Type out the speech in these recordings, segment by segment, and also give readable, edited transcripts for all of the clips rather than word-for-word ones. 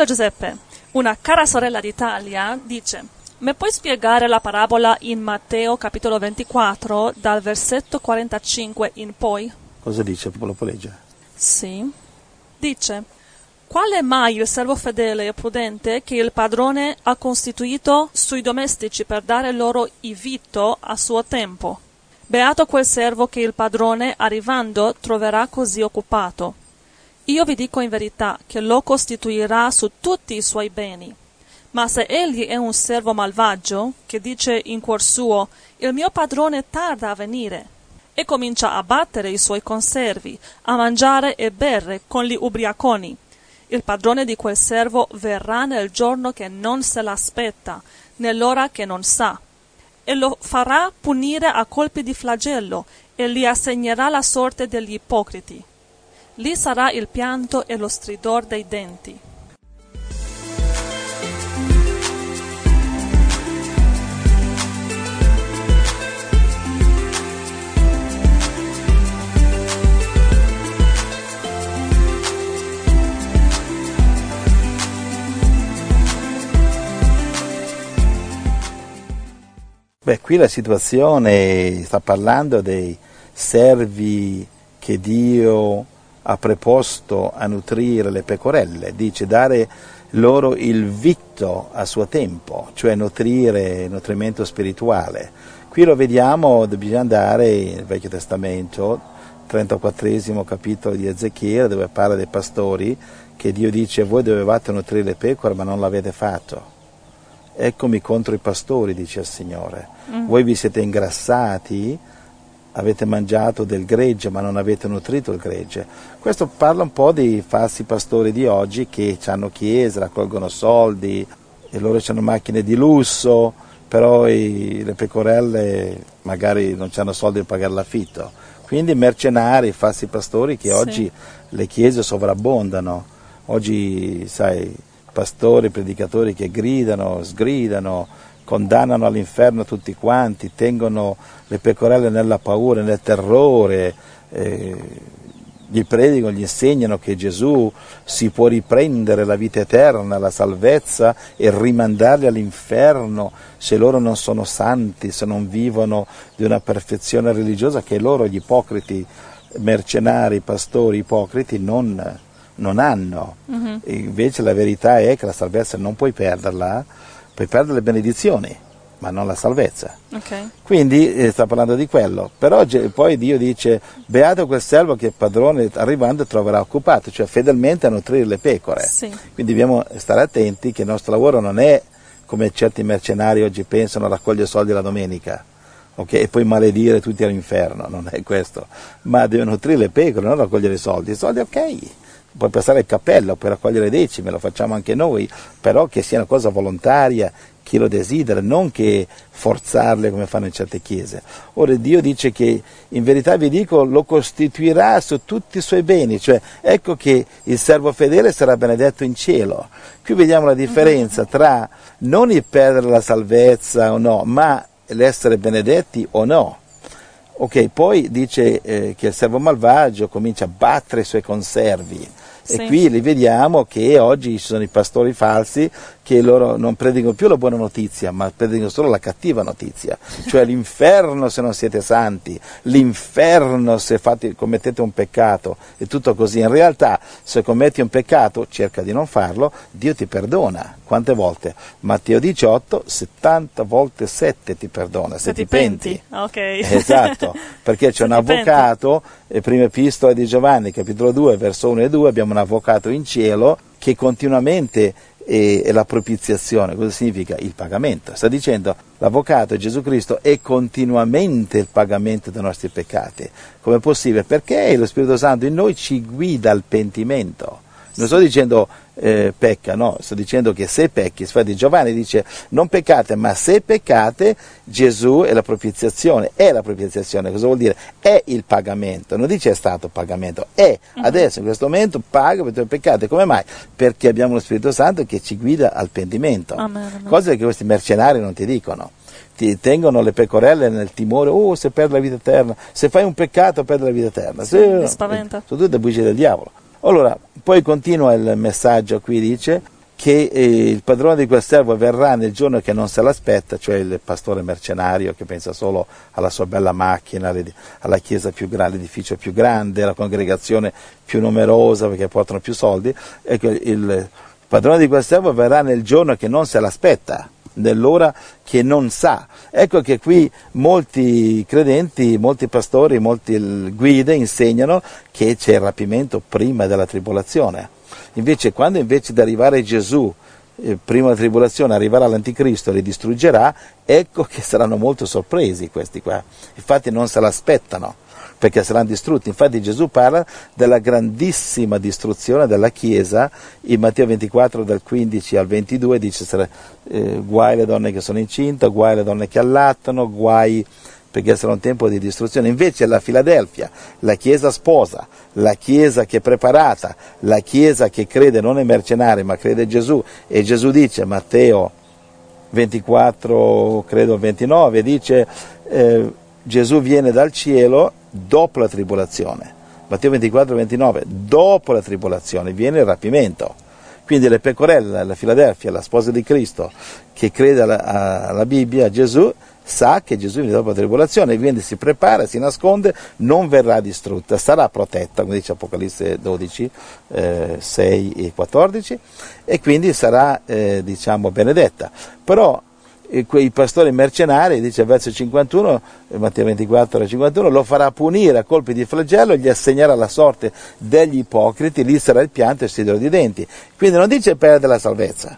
Fratello Giuseppe, una cara sorella d'Italia, dice: mi puoi spiegare la parabola in Matteo capitolo 24 dal versetto 45 in poi? Cosa dice? Lo può leggere? Sì. Dice: qual è mai il servo fedele e prudente che il padrone ha costituito sui domestici per dare loro il vitto a suo tempo? Beato quel servo che il padrone, arrivando, troverà così occupato. Io vi dico in verità che lo costituirà su tutti i suoi beni. Ma se egli è un servo malvagio, che dice in cuor suo: il mio padrone tarda a venire, e comincia a battere i suoi conservi, a mangiare e bere con gli ubriaconi, il padrone di quel servo verrà nel giorno che non se l'aspetta, nell'ora che non sa, e lo farà punire a colpi di flagello, e gli assegnerà la sorte degli ipocriti. Lì sarà il pianto e lo stridor dei denti. Beh, qui la situazione sta parlando dei servi che Dio ha preposto a nutrire le pecorelle, dice dare loro il vitto a suo tempo, cioè nutrire, nutrimento spirituale. Qui lo vediamo, bisogna andare nel Vecchio Testamento, 34 capitolo di Ezechiele, dove parla dei pastori, che Dio dice: voi dovevate nutrire le pecore ma non l'avete fatto. Eccomi contro i pastori, dice il Signore. Voi vi siete ingrassati, avete mangiato del gregge ma non avete nutrito il gregge. Questo parla un po' dei falsi pastori di oggi che hanno chiese, raccolgono soldi e loro hanno macchine di lusso, però le pecorelle magari non hanno soldi per pagare l'affitto. Quindi mercenari, falsi pastori che oggi le chiese sovrabbondano. Oggi, sai, pastori, predicatori che gridano, sgridano, condannano all'inferno tutti quanti, tengono le pecorelle nella paura, nel terrore, gli predicano, gli insegnano che Gesù si può riprendere la vita eterna, la salvezza e rimandarli all'inferno se loro non sono santi, se non vivono di una perfezione religiosa che loro, gli ipocriti, mercenari, pastori ipocriti, non hanno. Invece la verità è che la salvezza non puoi perderla, puoi perdere le benedizioni, ma non la salvezza. Okay. Quindi sta parlando di quello. Però poi Dio dice: beato quel servo che il padrone arrivando troverà occupato, cioè fedelmente a nutrire le pecore. Sì. Quindi dobbiamo stare attenti che il nostro lavoro non è come certi mercenari oggi pensano, raccogliere soldi la domenica. Okay, e poi maledire tutti all'inferno, non è questo, ma deve nutrire le pecore, non raccogliere i soldi, ok, puoi passare il cappello, puoi raccogliere decime, lo facciamo anche noi, però che sia una cosa volontaria, chi lo desidera, non che forzarle come fanno in certe chiese. Ora Dio dice che in verità vi dico lo costituirà su tutti i suoi beni, cioè ecco che il servo fedele sarà benedetto in cielo. Qui vediamo la differenza tra non il perdere la salvezza o no, ma l'essere benedetti o no. Ok, poi dice che il servo malvagio comincia a battere i suoi conservi. Sì. E qui li vediamo che oggi ci sono i pastori falsi che loro non predicano più la buona notizia, ma predicano solo la cattiva notizia, cioè l'inferno se non siete santi, l'inferno se commettete un peccato, è tutto così. In realtà se commetti un peccato, cerca di non farlo, Dio ti perdona. Quante volte? Matteo 18, 70 volte 7 ti perdona, se ti penti. Ok. Esatto, perché c'è un avvocato, prima epistola di Giovanni, capitolo 2, verso 1 e 2, abbiamo un avvocato in cielo che continuamente è la propiziazione. Cosa significa? Il pagamento. Sta dicendo l'avvocato Gesù Cristo è continuamente il pagamento dei nostri peccati. Come è possibile? Perché lo Spirito Santo in noi ci guida al pentimento. Non sto dicendo pecca, no, sto dicendo che se pecchi, infatti Giovanni dice non peccate, ma se peccate Gesù è la propiziazione. Cosa vuol dire? È il pagamento, non dice è stato pagamento, è adesso in questo momento paga per i tuoi peccati. Come mai? Perché abbiamo lo Spirito Santo che ci guida al pentimento. Amen. Cose che questi mercenari non ti dicono. Ti tengono le pecorelle nel timore, se perdi la vita eterna, se fai un peccato perdi la vita eterna. Sì, mi spaventa. Sono tutte bugie del diavolo. Allora, poi continua il messaggio qui, dice, che il padrone di quel servo verrà nel giorno che non se l'aspetta, cioè il pastore mercenario che pensa solo alla sua bella macchina, alla chiesa più grande, l'edificio più grande, alla congregazione più numerosa perché portano più soldi. Ecco, il padrone di quel servo verrà nel giorno che non se l'aspetta, nell'ora che non sa. Ecco che qui molti credenti, molti pastori, molte guide insegnano che c'è il rapimento prima della tribolazione. Invece quando invece di arrivare Gesù, prima della tribolazione, arriverà l'anticristo e li distruggerà, ecco che saranno molto sorpresi questi qua. Infatti non se l'aspettano, perché saranno distrutti. Infatti Gesù parla della grandissima distruzione della Chiesa, in Matteo 24 dal 15 al 22 dice guai le donne che sono incinte, guai le donne che allattano, guai perché sarà un tempo di distruzione. Invece la Filadelfia, la Chiesa sposa, la Chiesa che è preparata, la Chiesa che crede non è mercenaria ma crede in Gesù, e Gesù dice, Matteo 24, credo 29, dice Gesù viene dal cielo dopo la tribolazione. Matteo 24, 29, dopo la tribolazione viene il rapimento. Quindi le pecorelle, la Filadelfia, la sposa di Cristo, che crede alla Bibbia, a Gesù, sa che Gesù viene dopo la tribolazione, quindi si prepara, si nasconde, non verrà distrutta, sarà protetta, come dice Apocalisse 12, 6 e 14, e quindi sarà, benedetta. Però quei pastori mercenari, dice verso 51, Matteo 24 51, lo farà punire a colpi di flagello e gli assegnerà la sorte degli ipocriti, lì sarà il pianto e il stridore di denti. Quindi non dice perde la salvezza.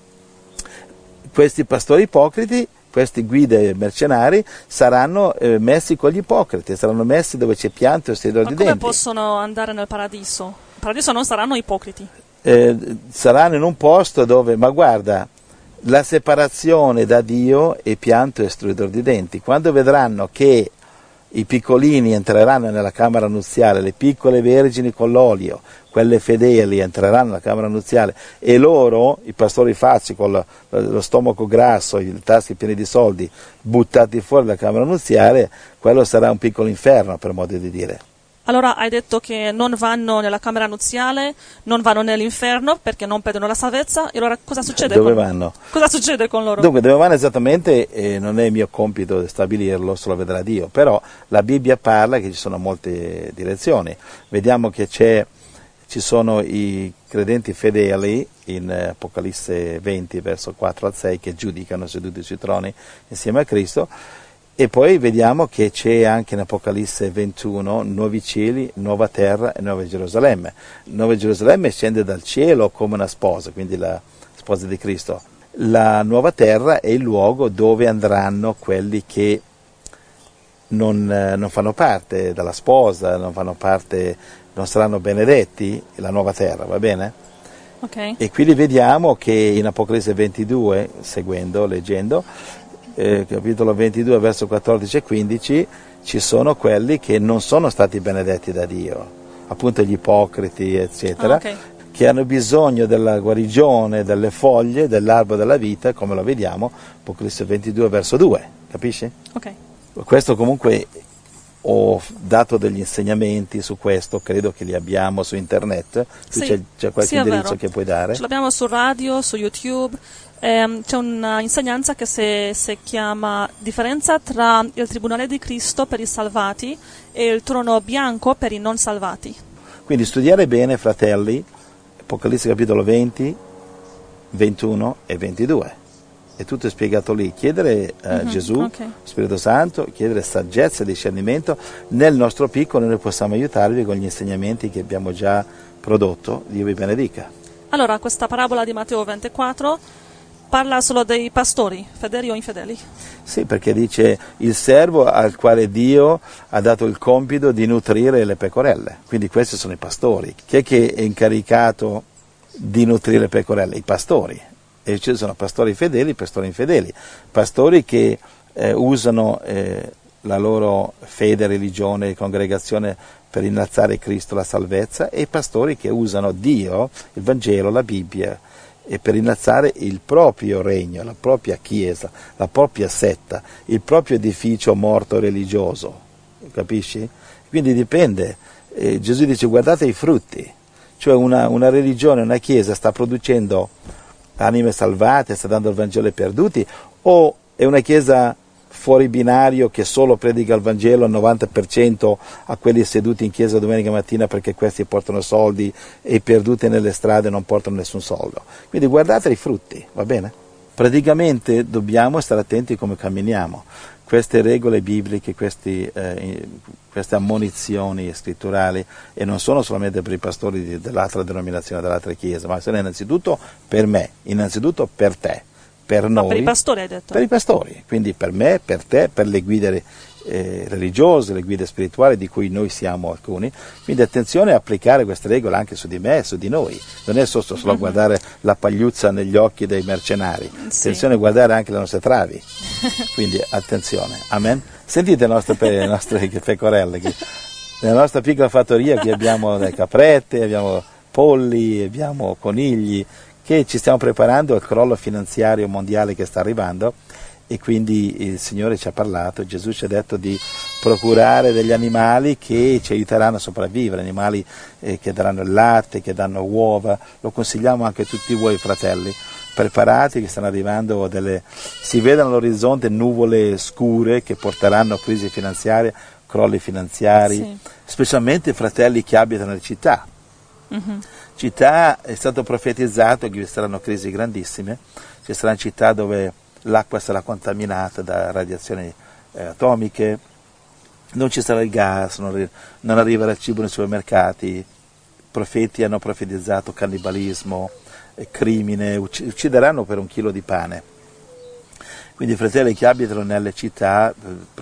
Questi pastori ipocriti, questi guide mercenari saranno messi con gli ipocriti, saranno messi dove c'è pianto e stridore di denti. Ma come possono andare nel paradiso? Il paradiso non saranno ipocriti. Saranno in un posto dove, ma guarda, la separazione da Dio è pianto e stridore di denti. Quando vedranno che i piccolini entreranno nella camera nuziale, le piccole vergini con l'olio, quelle fedeli entreranno nella camera nuziale, e loro, i pastori facci con lo stomaco grasso, i taschi pieni di soldi, buttati fuori dalla camera nuziale, quello sarà un piccolo inferno, per modo di dire. Allora hai detto che non vanno nella camera nuziale, non vanno nell'inferno perché non perdono la salvezza, e allora cosa succede? Dove vanno? Cosa succede con loro? Dunque, dove vanno esattamente non è mio compito stabilirlo, solo vedrà Dio, però la Bibbia parla che ci sono molte direzioni. Vediamo che ci sono i credenti fedeli in Apocalisse 20, verso 4 al 6, che giudicano seduti sui troni insieme a Cristo. E poi vediamo che c'è anche in Apocalisse 21 nuovi cieli, nuova terra e nuova Gerusalemme. Nuova Gerusalemme scende dal cielo come una sposa, quindi la sposa di Cristo. La nuova terra è il luogo dove andranno quelli che non fanno parte della sposa, non saranno benedetti, la nuova terra, va bene? Okay. E quindi vediamo che in Apocalisse 22, leggendo, capitolo 22 verso 14 e 15, ci sono quelli che non sono stati benedetti da Dio, appunto gli ipocriti eccetera, che hanno bisogno della guarigione delle foglie dell'albero della vita, come lo vediamo Apocalisse 22 verso 2, capisci? Ok. Questo comunque ho dato degli insegnamenti su questo, credo che li abbiamo su internet. Sì, c'è qualche indirizzo che puoi dare? Ce l'abbiamo su radio, su YouTube. C'è una insegnanza che si chiama Differenza tra il Tribunale di Cristo per i salvati e il trono bianco per i non salvati. Quindi studiare bene, fratelli, Apocalisse capitolo 20, 21 e 22. È tutto spiegato lì. Chiedere a Gesù, Spirito Santo, chiedere saggezza e discernimento. Nel nostro piccolo noi possiamo aiutarvi con gli insegnamenti che abbiamo già prodotto. Dio vi benedica. Allora, questa parabola di Matteo 24 parla solo dei pastori, fedeli o infedeli? Sì, perché dice il servo al quale Dio ha dato il compito di nutrire le pecorelle. Quindi questi sono i pastori. Chi è che è incaricato di nutrire le pecorelle? I pastori. E ci sono pastori fedeli, pastori infedeli. Pastori che usano la loro fede, religione e congregazione per innalzare Cristo, la salvezza, e pastori che usano Dio, il Vangelo, la Bibbia, e per innalzare il proprio regno, la propria chiesa, la propria setta, il proprio edificio morto religioso, capisci? Quindi dipende, Gesù dice guardate i frutti, cioè una religione, una chiesa sta producendo anime salvate, sta dando il Vangelo ai perduti, o è una chiesa fuori binario che solo predica il Vangelo al 90% a quelli seduti in chiesa domenica mattina perché questi portano soldi e i perduti nelle strade non portano nessun soldo. Quindi guardate i frutti, va bene? Praticamente dobbiamo stare attenti come camminiamo. Queste regole bibliche, queste ammonizioni scritturali, e non sono solamente per i pastori dell'altra denominazione, dell'altra chiesa, ma sono innanzitutto per me, innanzitutto per te, per noi. Ma per i pastori hai detto? Per i pastori, quindi per me, per te, per le guide religiose, le guide spirituali di cui noi siamo alcuni. Quindi attenzione a applicare queste regole anche su di me e su di noi. Non è solo a guardare la pagliuzza negli occhi dei mercenari, attenzione a guardare anche le nostre travi. Quindi attenzione, amen. Sentite le nostre pecorelle, nella nostra piccola fattoria qui abbiamo le caprette, abbiamo polli, abbiamo conigli, che ci stiamo preparando al crollo finanziario mondiale che sta arrivando, e quindi il Signore ci ha parlato, Gesù ci ha detto di procurare degli animali che ci aiuteranno a sopravvivere, animali che daranno il latte, che danno uova. Lo consigliamo anche a tutti voi fratelli, preparati, che stanno arrivando si vedono all'orizzonte nuvole scure che porteranno crisi finanziarie, crolli finanziari, specialmente i fratelli che abitano nelle città. Città, è stato profetizzato che vi saranno crisi grandissime, ci saranno città dove l'acqua sarà contaminata da radiazioni atomiche, non ci sarà il gas, non arriverà il cibo nei supermercati, i profeti hanno profetizzato cannibalismo, crimine, uccideranno per 1 chilo di pane. Quindi i fratelli che abitano nelle città,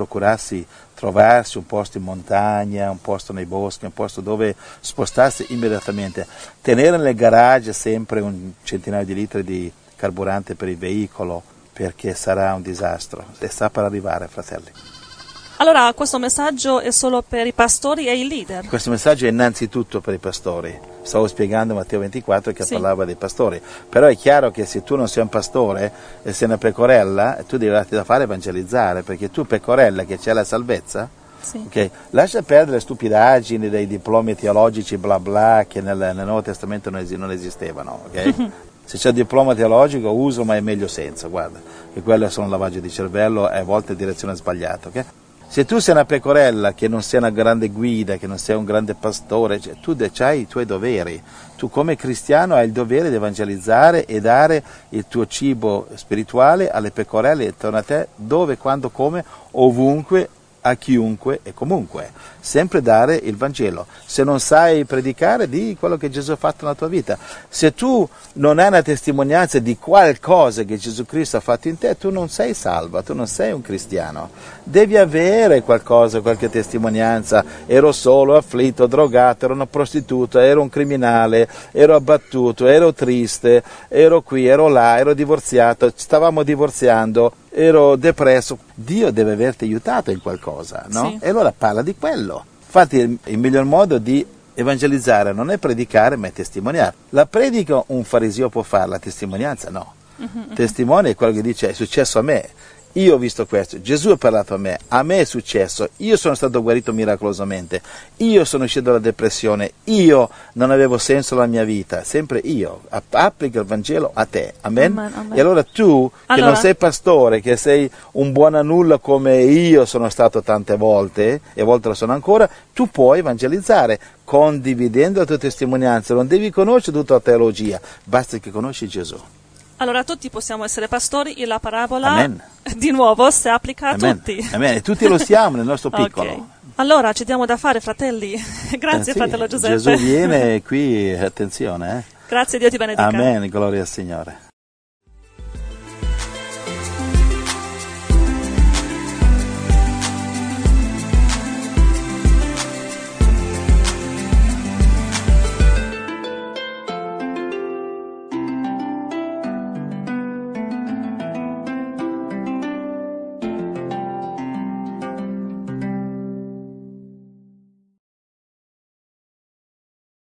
trovarsi un posto in montagna, un posto nei boschi, un posto dove spostarsi immediatamente, tenere nel garage sempre un centinaio di litri di carburante per il veicolo, perché sarà un disastro e sta per arrivare, fratelli. Allora questo messaggio è solo per i pastori e i leader? Questo messaggio è innanzitutto per i pastori. Stavo spiegando Matteo 24 che parlava dei pastori, però è chiaro che se tu non sei un pastore e sei una pecorella, tu devi darti da fare evangelizzare, perché tu pecorella che c'è la salvezza, okay, lascia perdere le stupidaggini dei diplomi teologici bla bla che nel Nuovo Testamento non esistevano, ok? Se c'è il diploma teologico uso, ma è meglio senza, guarda, che quello è solo un lavaggio di cervello e a volte in direzione sbagliata, ok? Se tu sei una pecorella che non sei una grande guida, che non sei un grande pastore, cioè, tu hai i tuoi doveri. Tu come cristiano hai il dovere di evangelizzare e dare il tuo cibo spirituale alle pecorelle intorno a te, dove, quando, come, ovunque, a chiunque e comunque. Sempre dare il Vangelo. Se non sai predicare, di quello che Gesù ha fatto nella tua vita. Se tu non hai una testimonianza di qualcosa che Gesù Cristo ha fatto in te, tu non sei salvo, tu non sei un cristiano. Devi avere qualcosa, qualche testimonianza. Ero solo, afflitto, drogato, ero una prostituta, ero un criminale, ero abbattuto, ero triste, ero qui, ero là, ero divorziato, stavamo divorziando, ero depresso. Dio deve averti aiutato in qualcosa, no? E allora parla di quello. Infatti il miglior modo di evangelizzare non è predicare, ma è testimoniare. La predica un fariseo può fare, la testimonianza no. Testimone è quello che dice: è successo a me, io ho visto questo, Gesù ha parlato a me è successo, io sono stato guarito miracolosamente, io sono uscito dalla depressione, io non avevo senso alla mia vita, sempre io. Applica il Vangelo a te, amen? Amen. E allora tu, che non sei pastore, che sei un buon a nulla come io sono stato tante volte, e a volte lo sono ancora, tu puoi evangelizzare condividendo la tua testimonianza. Non devi conoscere tutta la teologia, basta che conosci Gesù. Allora tutti possiamo essere pastori e la parabola di nuovo si applica a tutti. Amen. E tutti lo siamo nel nostro piccolo. Okay. Allora ci diamo da fare, fratelli. Grazie, fratello Giuseppe. Gesù viene qui, attenzione. Grazie, Dio ti benedica. Amen, gloria al Signore.